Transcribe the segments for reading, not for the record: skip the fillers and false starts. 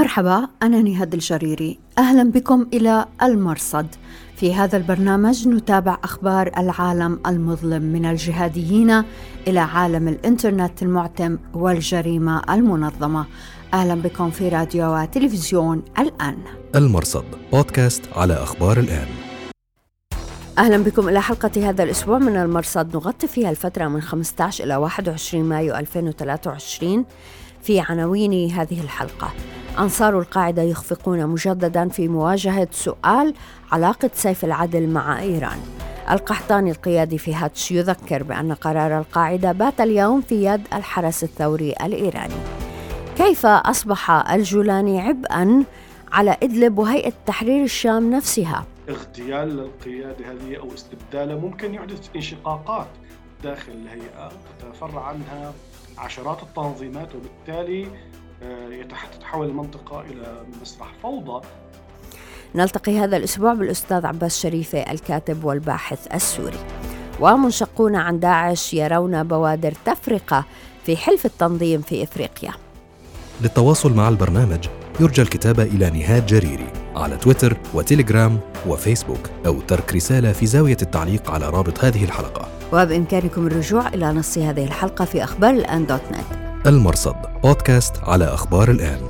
مرحبا، أنا نهاد الجريري. أهلا بكم إلى المرصد. في هذا البرنامج نتابع أخبار العالم المظلم من الجهاديين إلى عالم الإنترنت المعتم والجريمة المنظمة. أهلا بكم في راديو وتلفزيون الآن. المرصد بودكاست على أخبار الآن. أهلا بكم إلى حلقة هذا الأسبوع من المرصد، نغطي فيها الفترة من 15 إلى 21 مايو 2023. في عناوين هذه الحلقة: أنصار القاعدة يخفقون مجددا في مواجهة سؤال علاقة سيف العدل مع إيران. القحطاني القيادي في هاتش يذكر بأن قرار القاعدة بات اليوم في يد الحرس الثوري الإيراني. كيف أصبح الجولاني عبئا على إدلب وهيئة تحرير الشام نفسها؟ اغتيال القيادة هذه أو استبداله ممكن يحدث انشقاقات داخل الهيئة تتفرع عنها عشرات التنظيمات، وبالتالي تتحول المنطقة إلى مسرح فوضى. نلتقي هذا الأسبوع بالأستاذ عباس شريفة الكاتب والباحث السوري. ومنشقون عن داعش يرون بوادر تفرقة في حلف التنظيم في إفريقيا. للتواصل مع البرنامج يرجى الكتابة إلى نهاد جريري على تويتر وتليجرام وفيسبوك، أو ترك رسالة في زاوية التعليق على رابط هذه الحلقة. وبإمكانكم الرجوع إلى نص هذه الحلقة في أخبار الآن .net. المرصد بودكاست على أخبار الآن.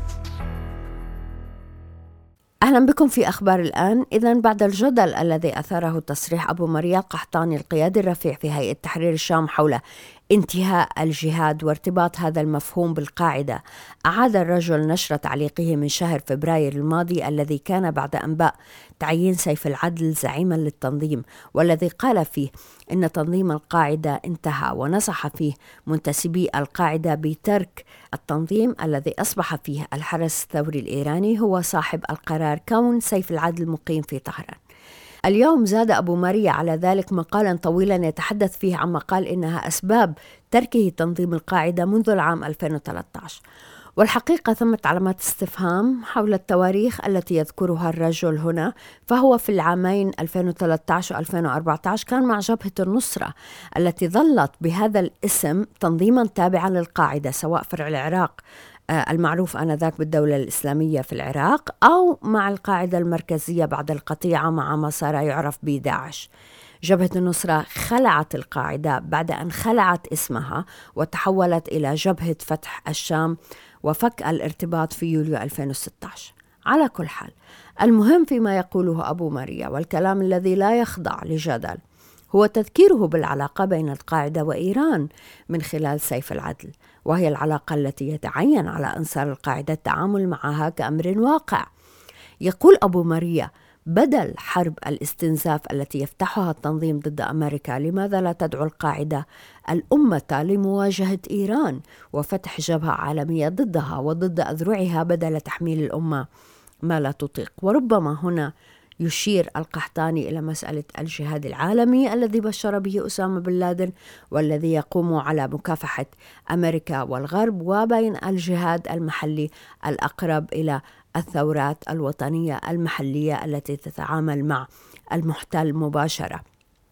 أهلا بكم في أخبار الآن. إذن بعد الجدل الذي أثاره تصريح أبو مريا القحطاني القيادي الرفيع في هيئة تحرير الشام حول انتهاء الجهاد وارتباط هذا المفهوم بالقاعدة، أعاد الرجل نشر تعليقه من شهر فبراير الماضي الذي كان بعد أنباء تعيين سيف العدل زعيما للتنظيم، والذي قال فيه إن تنظيم القاعدة انتهى، ونصح فيه منتسبي القاعدة بترك التنظيم الذي أصبح فيه الحرس الثوري الإيراني هو صاحب القرار كون سيف العدل مقيم في طهران. اليوم زاد أبو مريا على ذلك مقالا طويلا يتحدث فيه عما قال إنها أسباب تركه تنظيم القاعدة منذ العام 2013. والحقيقة ثمة علامات استفهام حول التواريخ التي يذكرها الرجل هنا، فهو في العامين 2013 و2014 كان مع جبهة النصرة التي ظلت بهذا الاسم تنظيما تابعا للقاعدة، سواء فرع العراق المعروف آنذاك بالدولة الإسلامية في العراق، أو مع القاعدة المركزية بعد القطيعة مع ما صار يعرف بداعش. جبهة النصرة خلعت القاعدة بعد أن خلعت اسمها وتحولت إلى جبهة فتح الشام وفك الارتباط في يوليو 2016. على كل حال، المهم فيما يقوله أبو مريا والكلام الذي لا يخضع لجدل هو تذكيره بالعلاقة بين القاعدة وإيران من خلال سيف العدل، وهي العلاقة التي يتعين على أنصار القاعدة التعامل معها كأمر واقع. يقول أبو مريا: بدل حرب الاستنزاف التي يفتحها التنظيم ضد أمريكا، لماذا لا تدعو القاعدة الأمة لمواجهة إيران وفتح جبهة عالمية ضدها وضد أذرعها بدل تحميل الأمة ما لا تطيق؟ وربما هنا يشير القحطاني إلى مسألة الجهاد العالمي الذي بشر به أسامة بن لادن، والذي يقوم على مكافحة أمريكا والغرب، وبين الجهاد المحلي الأقرب إلى الثورات الوطنية المحلية التي تتعامل مع المحتل مباشرة.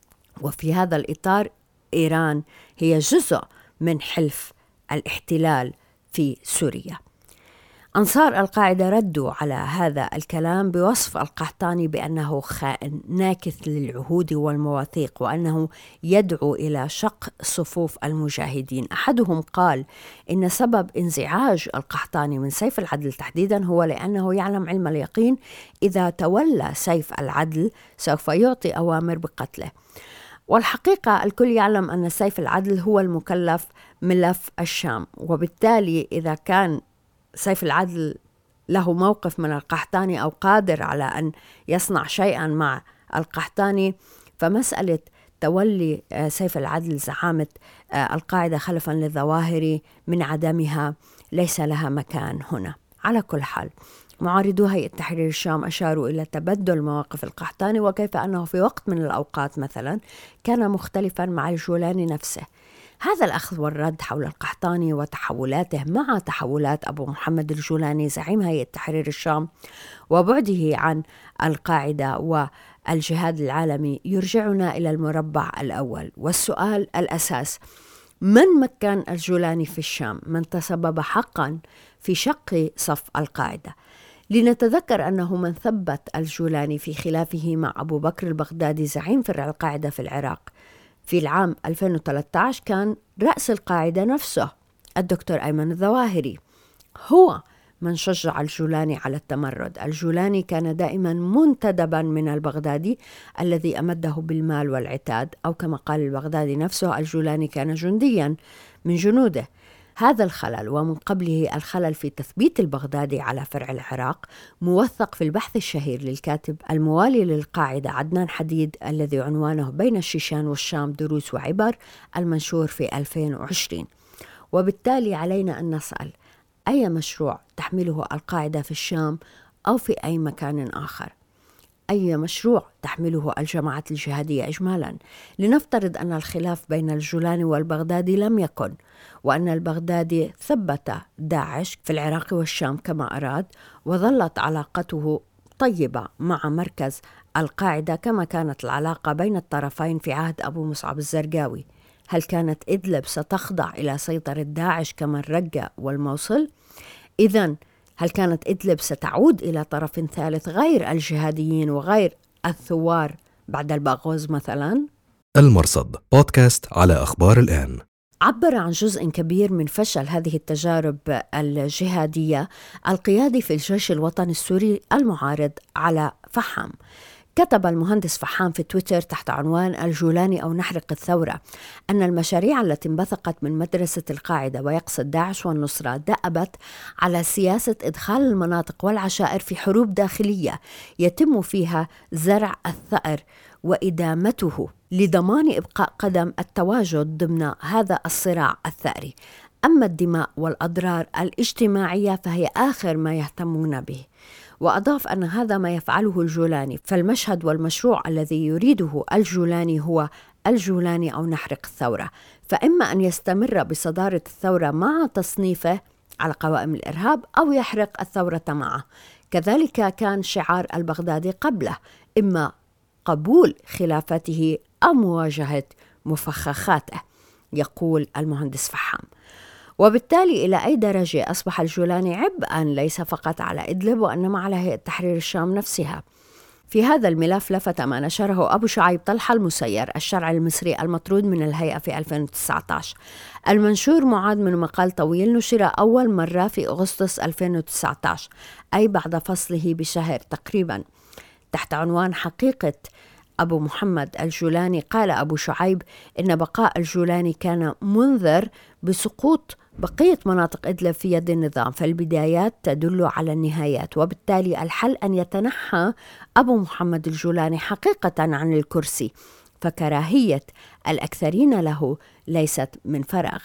وفي هذا الإطار إيران هي جزء من حلف الاحتلال في سوريا. أنصار القاعدة ردوا على هذا الكلام بوصف القحطاني بأنه خائن ناكث للعهود والمواثيق، وأنه يدعو إلى شق صفوف المجاهدين. أحدهم قال إن سبب انزعاج القحطاني من سيف العدل تحديدا هو لأنه يعلم علم اليقين إذا تولى سيف العدل سوف يعطي أوامر بقتله. والحقيقة الكل يعلم أن سيف العدل هو المكلف ملف الشام، وبالتالي إذا كان سيف العدل له موقف من القحطاني أو قادر على أن يصنع شيئا مع القحطاني، فمسألة تولي سيف العدل زعامة القاعدة خلفا للظواهر من عدمها ليس لها مكان هنا. على كل حال، معارضو هيئة تحرير الشام أشاروا إلى تبدل مواقف القحطاني، وكيف أنه في وقت من الأوقات مثلا كان مختلفا مع الجولاني نفسه. هذا الأخذ والرد حول القحطاني وتحولاته مع تحولات أبو محمد الجولاني زعيم هيئة تحرير الشام وبعده عن القاعدة والجهاد العالمي يرجعنا إلى المربع الأول، والسؤال الأساس: من مكن الجولاني في الشام؟ من تسبب حقا في شق صف القاعدة؟ لنتذكر أنه من ثبت الجولاني في خلافه مع أبو بكر البغدادي زعيم فرع القاعدة في العراق في العام 2013 كان رأس القاعدة نفسه الدكتور أيمن الظواهري، هو من شجع الجولاني على التمرد. الجولاني كان دائما منتدبا من البغدادي الذي أمده بالمال والعتاد، أو كما قال البغدادي نفسه الجولاني كان جنديا من جنوده. هذا الخلل ومن قبله الخلل في تثبيت البغدادي على فرع العراق موثق في البحث الشهير للكاتب الموالي للقاعدة عدنان حديد الذي عنوانه بين الشيشان والشام دروس وعبر، المنشور في 2020. وبالتالي علينا أن نسأل: أي مشروع تحمله القاعدة في الشام أو في أي مكان آخر؟ أي مشروع تحمله الجماعات الجهادية إجمالا؟ لنفترض أن الخلاف بين الجولاني والبغدادي لم يكن، وأن البغدادي ثبت داعش في العراق والشام كما أراد، وظلت علاقته طيبة مع مركز القاعدة كما كانت العلاقة بين الطرفين في عهد أبو مصعب الزرقاوي. هل كانت إدلب ستخضع إلى سيطرة داعش كما الرقة والموصل؟ إذن هل كانت إدلب ستعود إلى طرف ثالث غير الجهاديين وغير الثوار بعد الباغوز مثلا؟ المرصد بودكاست على أخبار الآن. عبر عن جزء كبير من فشل هذه التجارب الجهادية القيادي في الجيش الوطني السوري المعارض على فحام. كتب المهندس فحام في تويتر تحت عنوان الجولاني أو نحرق الثورة أن المشاريع التي انبثقت من مدرسة القاعدة ويقصد داعش والنصرة دأبت على سياسة إدخال المناطق والعشائر في حروب داخلية يتم فيها زرع الثأر وإدامته لضمان إبقاء قدم التواجد ضمن هذا الصراع الثأري. أما الدماء والأضرار الاجتماعية فهي آخر ما يهتمون به. وأضاف أن هذا ما يفعله الجولاني، فالمشهد والمشروع الذي يريده الجولاني هو الجولاني أو نحرق الثورة، فإما أن يستمر بصدارة الثورة مع تصنيفه على قوائم الإرهاب أو يحرق الثورة معه. كذلك كان شعار البغدادي قبله، إما قبول خلافته أو مواجهة مفخخاته، يقول المهندس فحام. وبالتالي إلى أي درجة أصبح الجولاني عبئاً ليس فقط على إدلب وإنما على هيئة تحرير الشام نفسها؟ في هذا الملف لفت ما نشره أبو شعيب طلحة المسير الشرعي المصري المطرود من الهيئة في 2019. المنشور معاد من مقال طويل نشر أول مرة في أغسطس 2019، أي بعد فصله بشهر تقريباً، تحت عنوان حقيقة أبو محمد الجولاني. قال أبو شعيب إن بقاء الجولاني كان منذر بسقوط بقية مناطق إدلب في يد النظام، فالبدايات تدل على النهايات، وبالتالي الحل أن يتنحى أبو محمد الجولاني حقيقة عن الكرسي، فكراهية الأكثرين له ليست من فراغ.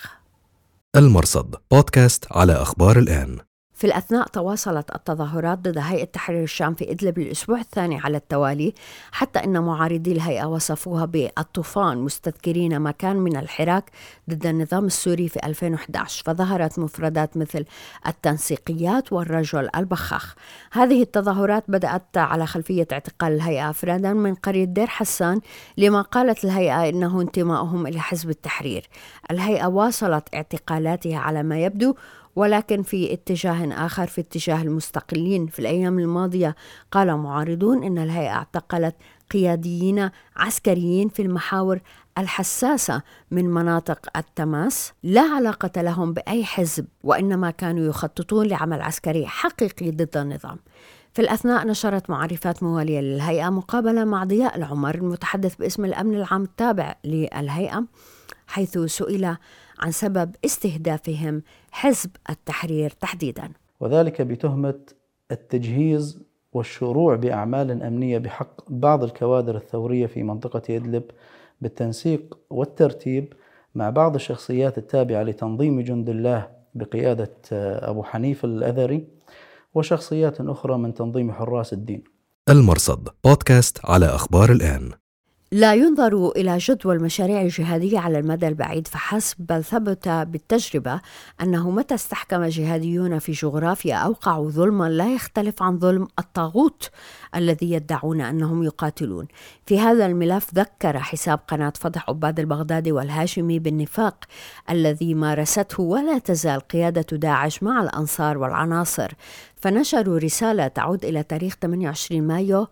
المرصد بودكاست على أخبار الآن. في الأثناء تواصلت التظاهرات ضد هيئة تحرير الشام في إدلب للأسبوع الثاني على التوالي، حتى أن معارضي الهيئة وصفوها بالطوفان، مستذكرين ما كان من الحراك ضد النظام السوري في 2011، فظهرت مفردات مثل التنسيقيات والرجل البخاخ. هذه التظاهرات بدأت على خلفية اعتقال الهيئة أفرادا من قرية دير حسان لما قالت الهيئة إنه انتمائهم إلى حزب التحرير. الهيئة واصلت اعتقالاتها على ما يبدو، ولكن في اتجاه آخر، في اتجاه المستقلين. في الأيام الماضية قال معارضون إن الهيئة اعتقلت قياديين عسكريين في المحاور الحساسة من مناطق التماس لا علاقة لهم بأي حزب، وإنما كانوا يخططون لعمل عسكري حقيقي ضد النظام. في الأثناء نشرت معرفات موالية للهيئة مقابلة مع ضياء العمر المتحدث باسم الأمن العام التابع للهيئة، حيث سئل عن سبب استهدافهم حزب التحرير تحديدا، وذلك بتهمة التجهيز والشروع بأعمال أمنية بحق بعض الكوادر الثورية في منطقة إدلب بالتنسيق والترتيب مع بعض الشخصيات التابعة لتنظيم جند الله بقيادة أبو حنيف الأذري وشخصيات أخرى من تنظيم حراس الدين. المرصد بودكاست على أخبار الآن. لا ينظر إلى جدوى المشاريع الجهادية على المدى البعيد فحسب، بل ثبت بالتجربة أنه متى استحكم جهاديون في جغرافيا أوقعوا ظلما لا يختلف عن ظلم الطاغوت الذي يدعون أنهم يقاتلون. في هذا الملف ذكر حساب قناة فضح عباد البغدادي والهاشمي بالنفاق الذي مارسته ولا تزال قيادة داعش مع الأنصار والعناصر، فنشروا رسالة تعود إلى تاريخ 28 مايو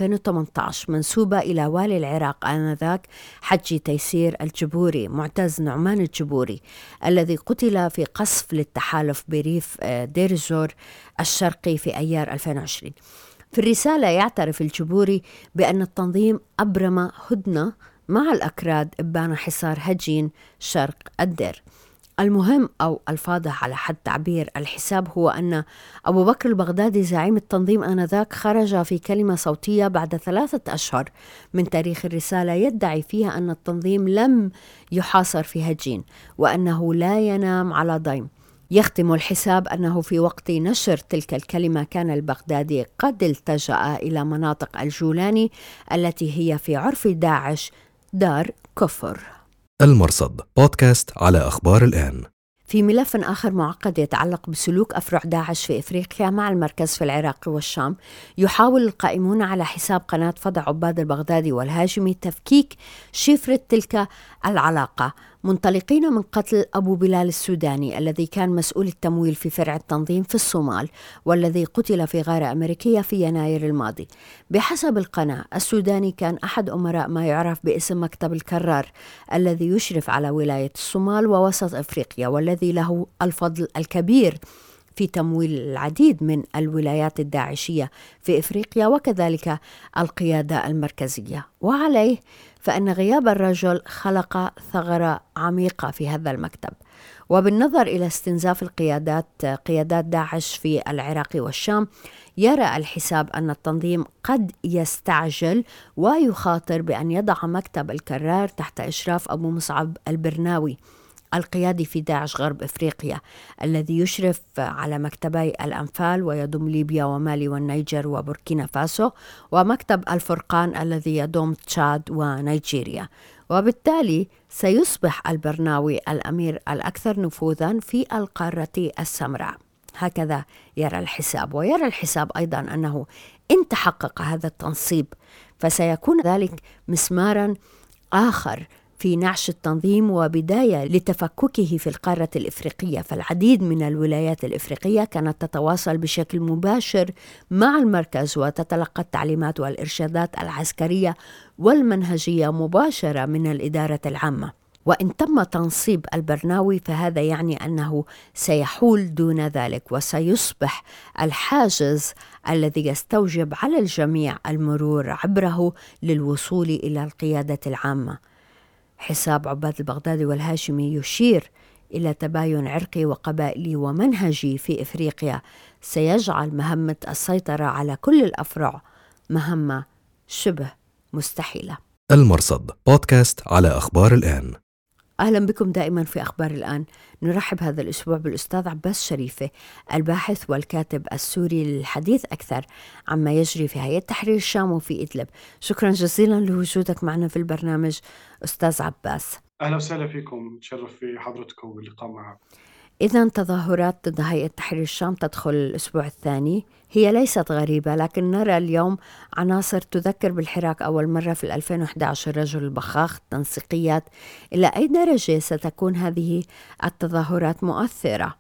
2018 منسوبة إلى والي العراق آنذاك حجي تيسير الجبوري معتز نعمان الجبوري الذي قتل في قصف للتحالف بريف دير الزور الشرقي في أيار 2020. في الرسالة يعترف الجبوري بأن التنظيم أبرم هدنة مع الأكراد إبان حصار هجين شرق الدير. المهم أو الفاضح على حد تعبير الحساب هو أن أبو بكر البغدادي زعيم التنظيم آنذاك خرج في كلمة صوتية بعد 3 أشهر من تاريخ الرسالة يدعي فيها أن التنظيم لم يحاصر في هجين وأنه لا ينام على ضيم. يختم الحساب أنه في وقت نشر تلك الكلمة كان البغدادي قد التجأ إلى مناطق الجولاني التي هي في عرف داعش دار كفر. المرصد بودكاست على أخبار الآن. في ملف آخر معقد يتعلق بسلوك أفرع داعش في إفريقيا مع المركز في العراق والشام، يحاول القائمون على حساب قناة فضع عباد البغدادي والهاشمي تفكيك شفرة تلك العلاقة، منطلقين من قتل أبو بلال السوداني الذي كان مسؤول التمويل في فرع التنظيم في الصومال والذي قتل في غارة أمريكية في يناير الماضي. بحسب القناة السوداني كان أحد أمراء ما يعرف باسم مكتب الكرار الذي يشرف على ولاية الصومال ووسط أفريقيا والذي له الفضل الكبير في تمويل العديد من الولايات الداعشية في إفريقيا وكذلك القيادة المركزية. وعليه فإن غياب الرجل خلق ثغرة عميقة في هذا المكتب. وبالنظر إلى استنزاف قيادات داعش في العراق والشام، يرى الحساب أن التنظيم قد يستعجل ويخاطر بأن يضع مكتب الكرار تحت إشراف أبو مصعب البرناوي القيادي في داعش غرب إفريقيا الذي يشرف على مكتبي الأنفال ويضم ليبيا ومالي والنيجر وبوركينا فاسو، ومكتب الفرقان الذي يضم تشاد ونيجيريا. وبالتالي سيصبح البرناوي الأمير الأكثر نفوذا في القارة السمراء. هكذا يرى الحساب. ويرى الحساب أيضا أنه إن تحقق هذا التنصيب فسيكون ذلك مسمارا آخر في نعش التنظيم وبداية لتفككه في القارة الإفريقية، فالعديد من الولايات الإفريقية كانت تتواصل بشكل مباشر مع المركز وتتلقى التعليمات والإرشادات العسكرية والمنهجية مباشرة من الإدارة العامة. وإن تم تنصيب البرناوي فهذا يعني أنه سيحول دون ذلك وسيصبح الحاجز الذي يستوجب على الجميع المرور عبره للوصول إلى القيادة العامة. حساب عباد البغدادي والهاشمي يشير إلى تباين عرقي وقبائلي ومنهجي في إفريقيا سيجعل مهمة السيطرة على كل الأفرع مهمة شبه مستحيلة. المرصد بودكاست على أخبار الآن. أهلا بكم دائما في أخبار الآن. نرحب هذا الأسبوع بالأستاذ عباس شريفة الباحث والكاتب السوري للحديث أكثر عما يجري في هيئة تحرير الشام وفي إدلب. شكرا جزيلا لوجودك معنا في البرنامج أستاذ عباس. أهلا وسهلا فيكم، تشرف في حضرتكم واللقاء معكم. إذن تظاهرات ضد هيئة تحرير الشام تدخل الأسبوع الثاني، هي ليست غريبة، لكن نرى اليوم عناصر تذكر بالحراك أول مرة في 2011 رجل البخاخ التنسيقيات. إلى أي درجة ستكون هذه التظاهرات مؤثرة؟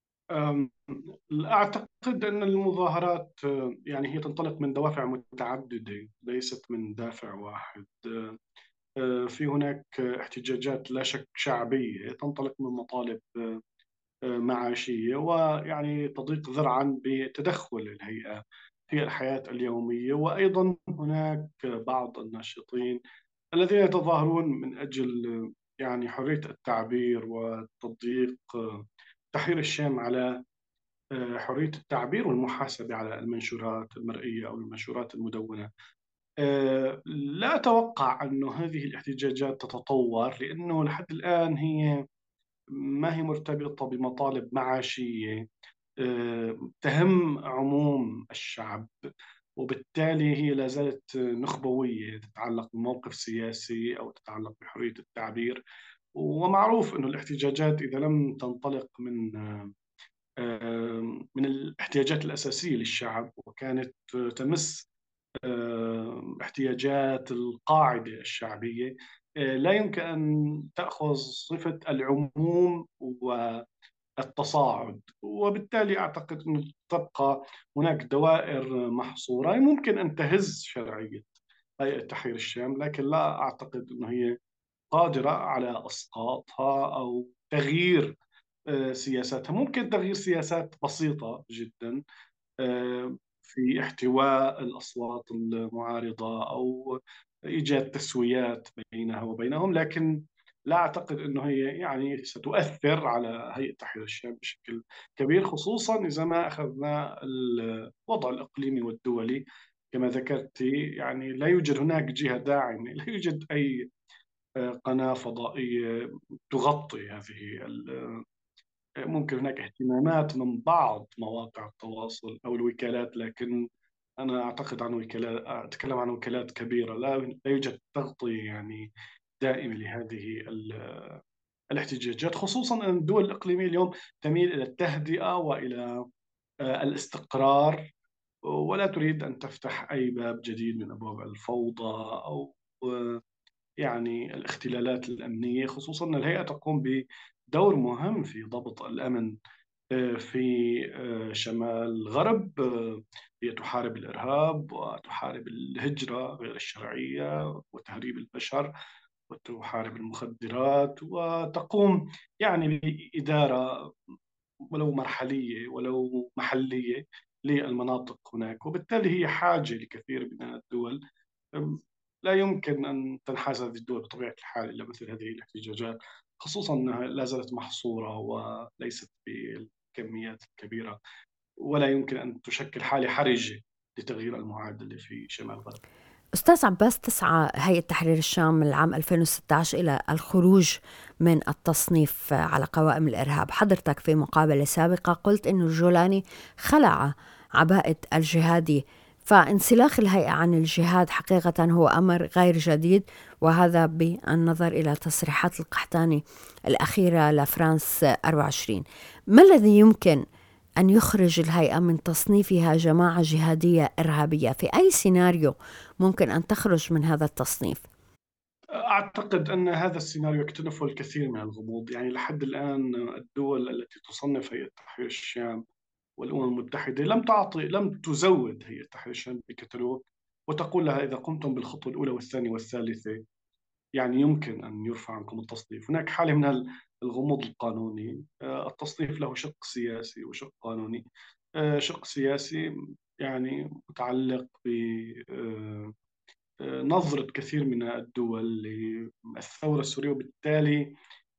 أعتقد أن المظاهرات يعني هي تنطلق من دوافع متعددة ليست من دافع واحد. في هناك احتجاجات لا شك شعبية تنطلق من مطالب معاشية ويعني تضيق ذرعا بتدخل الهيئة في الحياة اليومية، وأيضا هناك بعض الناشطين الذين يتظاهرون من أجل يعني حرية التعبير وتضييق تحرير الشام على حرية التعبير والمحاسبة على المنشورات المرئية أو المنشورات المدونة. لا أتوقع أن هذه الاحتجاجات تتطور، لأنه لحد الآن هي ما هي مرتبطة بمطالب معاشية تهم عموم الشعب. وبالتالي هي لا زالت نخبوية تتعلق بموقف سياسي أو تتعلق بحرية التعبير. ومعروف أنه الاحتجاجات إذا لم تنطلق من الاحتياجات الأساسية للشعب، وكانت تمس احتياجات القاعدة الشعبية، لا يمكن أن تأخذ صفة العموم والتصاعد. وبالتالي أعتقد أنه تبقى هناك دوائر محصورة ممكن أن تهز شرعية هيئة تحرير الشام، لكن لا أعتقد أنه هي قادرة على إسقاطها أو تغيير سياساتها. ممكن تغيير سياسات بسيطة جدا في احتواء الأصوات المعارضة أو إيجاد تسويات بينها وبينهم، لكن لا أعتقد أنه هي يعني ستؤثر على هيئة تحرير الشام بشكل كبير، خصوصا إذا ما أخذنا الوضع الإقليمي والدولي. كما ذكرت يعني لا يوجد هناك جهة داعمة، لا يوجد أي قناة فضائية تغطي هذه ممكن هناك اهتمامات من بعض مواقع التواصل أو الوكالات، لكن أنا أعتقد عن وكالات، أتكلم عن وكالات كبيرة، لا يوجد تغطية يعني دائمة لهذه الاحتجاجات، خصوصا أن الدول الإقليمية اليوم تميل إلى التهدئة وإلى الاستقرار، ولا تريد أن تفتح أي باب جديد من أبواب الفوضى أو يعني الاختلالات الأمنية، خصوصا أن الهيئة تقوم بدور مهم في ضبط الأمن في شمال الغرب. هي تحارب الإرهاب وتحارب الهجرة غير الشرعية وتهريب البشر وتحارب المخدرات، وتقوم يعني بإدارة ولو مرحلية ولو محلية للمناطق هناك. وبالتالي هي حاجة لكثير من الدول. لا يمكن أن تنحاز هذه الدول بطبيعة الحال إلى مثل هذه الاحتجاجات، خصوصا أنها لا زالت محصورة وليست بالكميات الكبيرة، ولا يمكن أن تشكل حالة حرجة لتغيير المعادلة في شمال الغرب. أستاذ عباس، تسعى هيئة تحرير الشام من العام 2016 إلى الخروج من التصنيف على قوائم الإرهاب. حضرتك في مقابلة سابقة قلت إنه الجولاني خلع عباءة الجهادي، فانسلاخ الهيئة عن الجهاد حقيقة هو أمر غير جديد، وهذا بالنظر إلى تصريحات القحطاني الأخيرة لفرانس 24. ما الذي يمكن أن يخرج الهيئة من تصنيفها جماعة جهادية إرهابية؟ في أي سيناريو ممكن أن تخرج من هذا التصنيف؟ أعتقد أن هذا السيناريو يكتنفه الكثير من الغموض. يعني لحد الآن الدول التي تصنف هيئة تحرير الشام والأمم المتحدة لم تزود هيئة تحرير الشام بكتالوج وتقول لها إذا قمتم بالخطوة الأولى والثانية والثالثة يعني يمكن أن يرفع عنكم التصنيف. هناك حالة من الغموض القانوني. التصنيف له شق سياسي وشق قانوني. شق سياسي يعني متعلق بنظرة كثير من الدول للثورة السورية، وبالتالي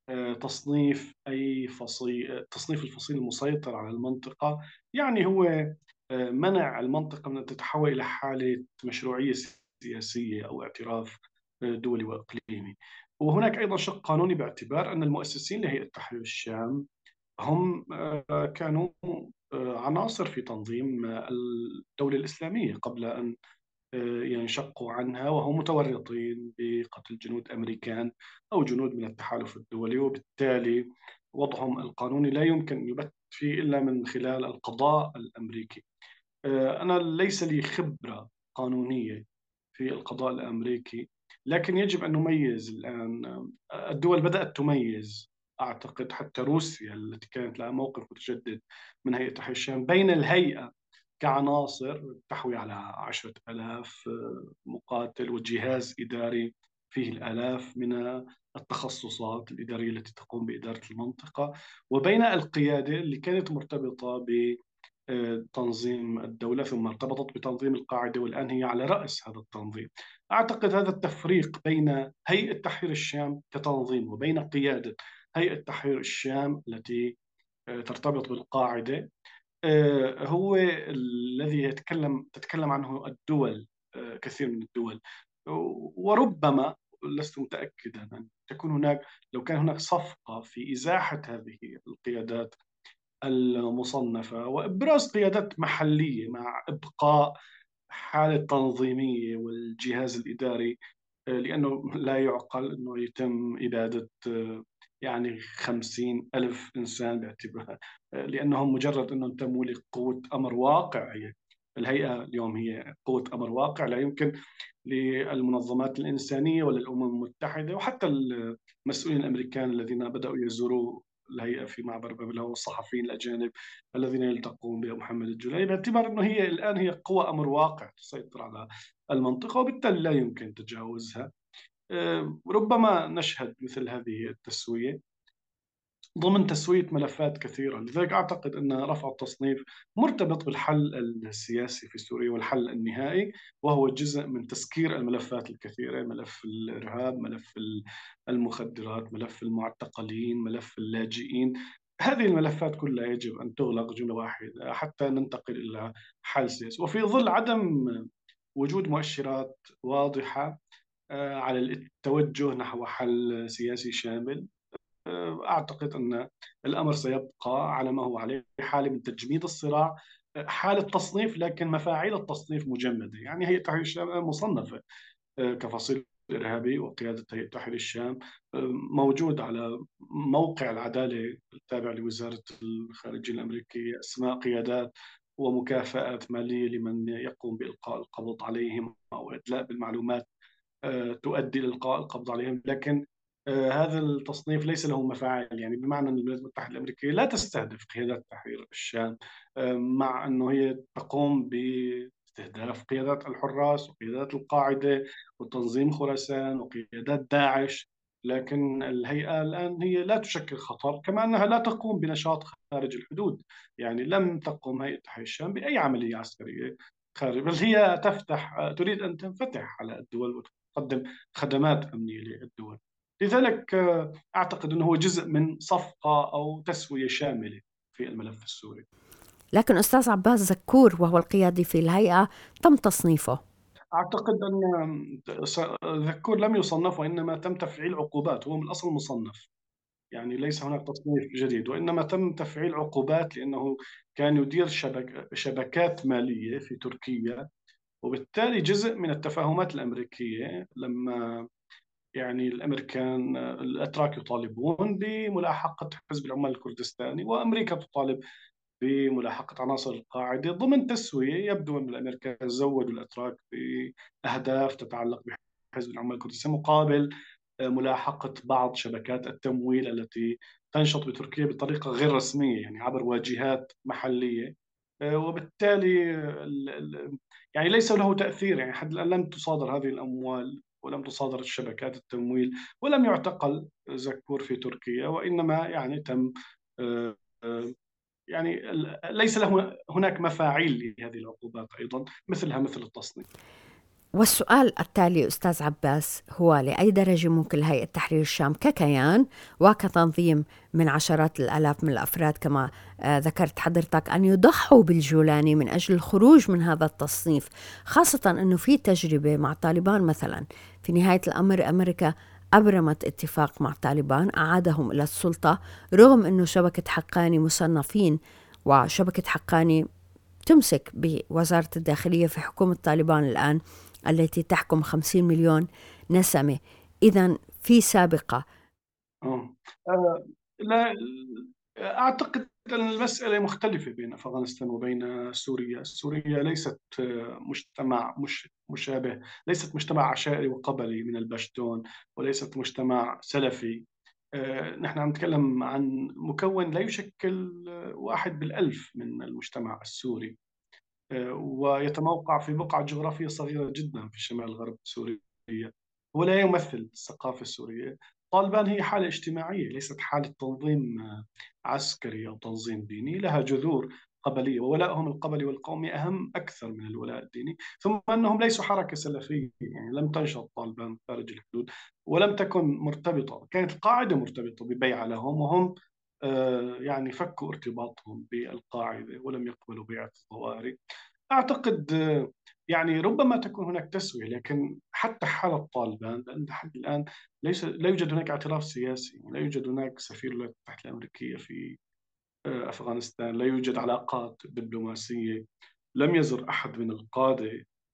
تصنيف الفصيل المسيطر على المنطقة. يعني هو منع المنطقة من أن تتحول إلى حالة مشروعية سياسية أو اعتراف دولي وإقليمي. وهناك أيضا شق قانوني باعتبار أن المؤسسين لهيئة تحرير الشام هم كانوا عناصر في تنظيم الدولة الإسلامية قبل أن ينشقوا عنها، وهم متورطين بقتل جنود أمريكان أو جنود من التحالف الدولي، وبالتالي وضعهم القانوني لا يمكن أن يبت فيه إلا من خلال القضاء الأمريكي. أنا ليس لي خبرة قانونية في القضاء الأمريكي، لكن يجب أن نميز الآن. الدول بدأت تميز، أعتقد حتى روسيا التي كانت لها موقف متجدد من هيئة تحرير الشام، بين الهيئة كعناصر تحوي على 10,000 مقاتل وجهاز إداري فيه الآلاف من التخصصات الإدارية التي تقوم بإدارة المنطقة، وبين القيادة اللي كانت مرتبطة بتنظيم الدولة ثم ارتبطت بتنظيم القاعدة والآن هي على رأس هذا التنظيم. أعتقد هذا التفريق بين هيئة تحرير الشام كتنظيم وبين قيادة هيئة تحرير الشام التي ترتبط بالقاعدة هو الذي تتكلم عنه الدول، كثير من الدول. وربما لست متأكدا أن تكون هناك، لو كان هناك صفقة في إزاحة هذه القيادات المصنفة وإبراز قيادات محلية مع إبقاء الحالة التنظيمية والجهاز الإداري، لأنه لا يعقل أنه يتم إبادة يعني 50,000 إنسان باعتبار لأنهم مجرد أنهم تموا لقوة أمر واقع. هي الهيئة اليوم هي قوة أمر واقع، لا يمكن للمنظمات الإنسانية ولا الأمم المتحدة وحتى المسؤولين الأمريكان الذين بدأوا يزوروا الهيئة في معبر باب الهوى والصحفيين الأجانب الذين يلتقون بمحمد الجولاني، باعتبار أنه هي الآن هي قوة أمر واقع تسيطر على المنطقة وبالتالي لا يمكن تجاوزها. ربما نشهد مثل هذه التسوية ضمن تسوية ملفات كثيرة. لذلك أعتقد أن رفع التصنيف مرتبط بالحل السياسي في سوريا والحل النهائي، وهو جزء من تسكير الملفات الكثيرة: ملف الإرهاب، ملف المخدرات، ملف المعتقلين، ملف اللاجئين. هذه الملفات كلها يجب أن تغلق جملة واحدة حتى ننتقل إلى حل سياسي. وفي ظل عدم وجود مؤشرات واضحة على التوجه نحو حل سياسي شامل، أعتقد أن الأمر سيبقى على ما هو عليه، حالة من تجميد الصراع، حالة تصنيف لكن مفاعيل التصنيف مجمدة. يعني هيئة تحرير الشام مصنفة كفصيل إرهابي، وقيادة هيئة تحرير الشام موجود على موقع العدالة التابع لوزارة الخارجية الأمريكية أسماء قيادات ومكافآت مالية لمن يقوم بإلقاء القبض عليهم أو إدلاء بالمعلومات تؤدي لإلقاء القبض عليهم. لكن هذا التصنيف ليس له مفاعل، يعني بمعنى أن الولايات المتحدة الأمريكية لا تستهدف قيادات تحرير الشام، مع أنه هي تقوم باستهداف قيادات الحراس وقيادات القاعدة وتنظيم خراسان وقيادات داعش. لكن الهيئة الآن هي لا تشكل خطر، كما أنها لا تقوم بنشاط خارج الحدود. يعني لم تقم هيئة تحرير الشام بأي عملية عسكرية خارج، بل هي تريد أن تنفتح على الدول وتقدم خدمات أمنية للدول. لذلك أعتقد أنه هو جزء من صفقة أو تسوية شاملة في الملف السوري. لكن أستاذ عباس زكور وهو القيادي في الهيئة تم تصنيفه. أعتقد أن ذكور لم يصنف، وإنما تم تفعيل عقوبات. هو من الأصل مصنف، يعني ليس هناك تصنيف جديد، وإنما تم تفعيل عقوبات لأنه كان يدير شبكات مالية في تركيا. وبالتالي جزء من التفاهمات الأمريكية لما يعني الامريكان الاتراك يطالبون بملاحقه حزب العمال الكردستاني، وامريكا تطالب بملاحقه عناصر القاعده ضمن تسويه. يبدو ان الامريكان زودوا الاتراك باهداف تتعلق بحزب العمال الكردستاني مقابل ملاحقه بعض شبكات التمويل التي تنشط بتركيا بطريقه غير رسميه، يعني عبر واجهات محليه. وبالتالي يعني ليس له تأثير. يعني حتى الآن لم تصادر هذه الأموال ولم تصادر شبكات التمويل ولم يعتقل زكور في تركيا، وإنما يعني تم آه، آه، يعني ليس له هناك مفاعيل لهذه العقوبات أيضا مثلها مثل التصنيف. والسؤال التالي أستاذ عباس هو: لأي درجة ممكن هيئة تحرير الشام ككيان وكتنظيم من عشرات الآلاف من الأفراد كما ذكرت حضرتك أن يضحوا بالجولاني من أجل الخروج من هذا التصنيف، خاصة أنه في تجربة مع طالبان مثلا؟ في نهاية الأمر أمريكا أبرمت اتفاق مع طالبان أعادهم إلى السلطة، رغم أنه شبكة حقاني مصنفين وشبكة حقاني تمسك بوزارة الداخلية في حكومة طالبان الآن التي تحكم 50 مليون نسمة. إذن في سابقة. آه. لا، أعتقد أن المسألة مختلفة بين أفغانستان وبين سوريا. سوريا ليست مجتمع مشابه، ليست مجتمع عشائري وقبلي من البشتون، وليست مجتمع سلفي. نحن عم نتكلم عن مكون لا يشكل 1/1000 من المجتمع السوري، ويتموقع في بقعة جغرافية صغيرة جدا في شمال غرب سوريا، ولا يمثل الثقافة السورية. طالبان هي حالة اجتماعية، ليست حالة تنظيم عسكري أو تنظيم ديني، لها جذور قبلية، وولائهم القبلي والقومي أهم أكثر من الولاء الديني. ثم أنهم ليسوا حركة سلفية، يعني لم تنشط طالبان خارج الحدود ولم تكن مرتبطة. كانت القاعدة مرتبطة ببيعة لهم، وهم يعني فكوا ارتباطهم بالقاعدة ولم يقبلوا بيعة الظواهر. أعتقد يعني ربما تكون هناك تسوية، لكن حتى حالة طالبان لأن لحد الآن لا يوجد هناك اعتراف سياسي، لا يوجد هناك سفير الولايات المتحدة الأمريكية في أفغانستان، لا يوجد علاقات دبلوماسية، لم يزر أحد من القادة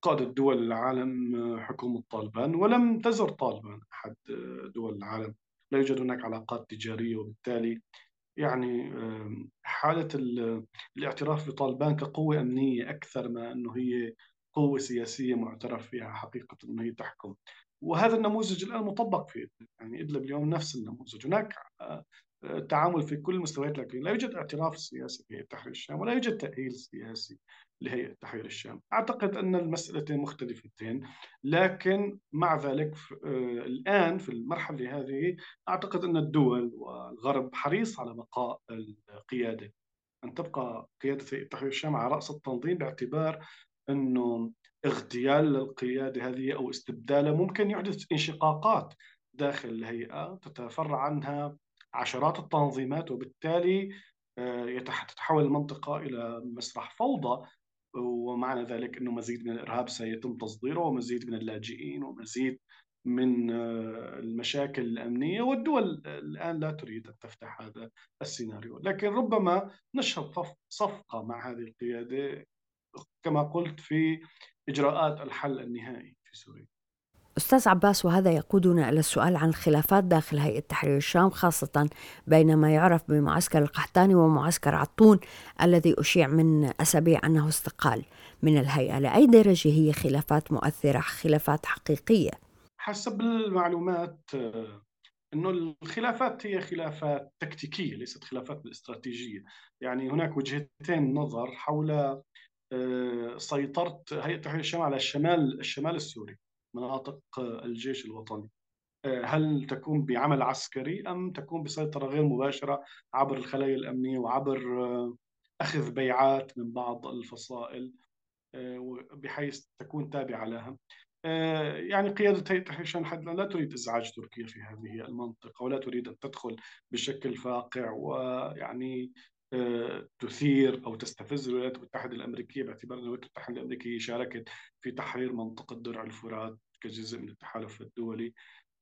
قادة دول العالم حكومة طالبان، ولم تزر طالبان أحد دول العالم. لا يوجد هناك علاقات تجارية، وبالتالي يعني حالة الاعتراف بطالبان كقوة أمنية أكثر ما أنه هي قوة سياسية معترف فيها حقيقة أنه هي تحكم. وهذا النموذج الآن مطبق في إدلب، يعني إدلب اليوم نفس النموذج. هناك تعامل في كل المستويات، لكن لا يوجد اعتراف سياسي بهيئة تحرير الشام، ولا يوجد تأهيل سياسي لهيئة تحرير الشام. أعتقد أن المسألتين مختلفتين، لكن مع ذلك الآن في المرحلة هذه أعتقد أن الدول والغرب حريص على بقاء القيادة، أن تبقى قيادة هيئة تحرير الشام على رأس التنظيم، باعتبار أنه اغتيال القيادة هذه أو استبدالها ممكن يحدث انشقاقات داخل الهيئة تتفرع عنها عشرات التنظيمات، وبالتالي تتحول المنطقة إلى مسرح فوضى. ومعنى ذلك أنه مزيد من الإرهاب سيتم تصديره، ومزيد من اللاجئين، ومزيد من المشاكل الأمنية. والدول الآن لا تريد أن تفتح هذا السيناريو، لكن ربما نشهد صفقة مع هذه القيادة كما قلت في إجراءات الحل النهائي في سوريا. أستاذ عباس، وهذا يقودنا إلى السؤال عن الخلافات داخل هيئة تحرير الشام، خاصة بين ما يعرف بمعسكر القحطاني ومعسكر عطون الذي أشيع من أسابيع أنه استقال من الهيئة. لأي درجة هي خلافات مؤثرة، خلافات حقيقية؟ حسب المعلومات أنه الخلافات هي خلافات تكتيكية، ليست خلافات بالاستراتيجية. يعني هناك وجهتين نظر حول سيطرة هيئة تحرير الشام على الشمال السوري، مناطق الجيش الوطني. هل تكون بعمل عسكري أم تكون بسيطرة غير مباشرة عبر الخلايا الأمنية وعبر أخذ بيعات من بعض الفصائل بحيث تكون تابعة لها. يعني قيادة هيئة تحرير الشام لحد الآن لا تريد إزعاج تركيا في هذه المنطقة، ولا تريد أن تدخل بشكل فاقع ويعني تثير أو تستفز الولايات المتحدة الأمريكية، باعتبار أن الولايات المتحدة الأمريكية شاركت في تحرير منطقة درع الفرات كجزء من التحالف الدولي.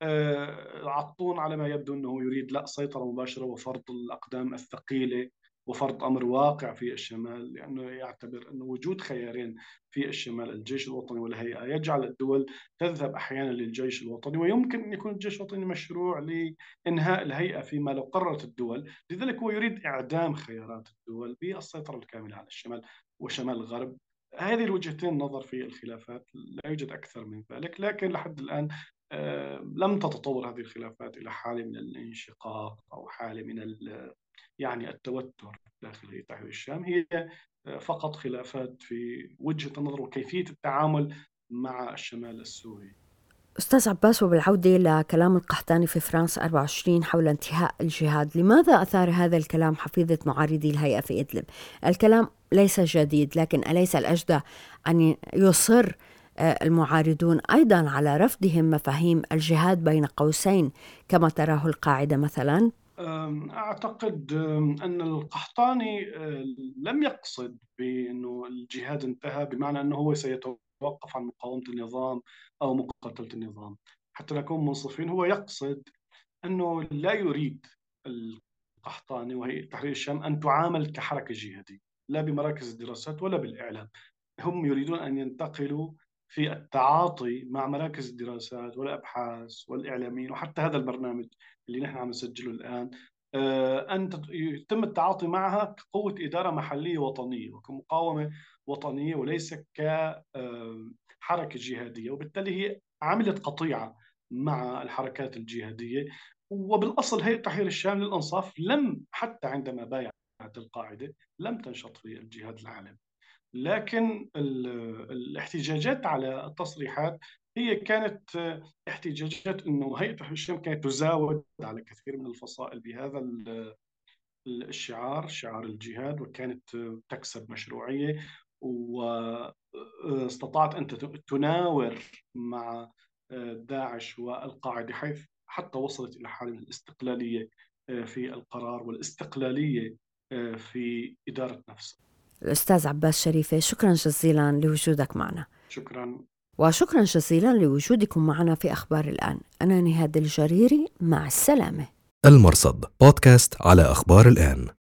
عطون على ما يبدو أنه يريد لا سيطرة مباشرة وفرض الأقدام الثقيلة وفرض أمر واقع في الشمال، لأنه يعتبر أن وجود خيارين في الشمال، الجيش الوطني والهيئة، يجعل الدول تذهب أحيانا للجيش الوطني، ويمكن أن يكون الجيش الوطني مشروع لإنهاء الهيئة فيما لو قررت الدول. لذلك هو يريد إعدام خيارات الدول بالسيطرة الكاملة على الشمال وشمال الغرب. هذه الوجهتين نظر في الخلافات، لا يوجد أكثر من ذلك. لكن لحد الآن لم تتطور هذه الخلافات إلى حالة من الانشقاق أو حالة من يعني التوتر داخل هيئة تحرير الشام. هي فقط خلافات في وجهة النظر وكيفية التعامل مع الشمال السوري. أستاذ عباس، وبالعودة لكلام القحطاني في فرانس 24 حول انتهاء الجهاد، لماذا أثار هذا الكلام حفيظة معارضي الهيئة في إدلب؟ الكلام ليس جديد، لكن أليس الأجدى أن يصر المعارضون أيضا على رفضهم مفاهيم الجهاد بين قوسين كما تراه القاعدة مثلا؟ أعتقد أن القحطاني لم يقصد بأنه الجهاد انتهى بمعنى أنه هو سيتوقف عن مقاومة النظام أو مقاتلة النظام. حتى نكون منصفين، هو يقصد أنه لا يريد القحطاني وهيئة تحرير الشام أن تعامل كحركة جهادية، لا بمراكز الدراسات ولا بالإعلام. هم يريدون أن ينتقلوا في التعاطي مع مراكز الدراسات والأبحاث والإعلاميين، وحتى هذا البرنامج اللي نحن عم نسجله الآن أن يتم التعاطي معها كقوة إدارة محلية وطنية وكمقاومة وطنية، وليس كحركة جهادية. وبالتالي هي عملت قطيعة مع الحركات الجهادية. وبالأصل هيئة تحرير الشام للأنصاف لم حتى عندما بايعت القاعدة لم تنشط في الجهاد العالمي. لكن الاحتجاجات على التصريحات هي كانت احتجاجات أنه هيئة تحرير الشام كانت تزاود على كثير من الفصائل بهذا الشعار، شعار الجهاد، وكانت تكسب مشروعية واستطاعت أن تناور مع داعش والقاعدة، حيث حتى وصلت إلى حالة من الاستقلالية في القرار والاستقلالية في إدارة نفسها. الأستاذ عباس شريفة، شكرا جزيلا لوجودك معنا. شكرا. وشكرا جزيلا لوجودكم معنا في أخبار الآن. أنا نهاد الجريري، مع السلامة. المرصد بودكاست على أخبار الآن.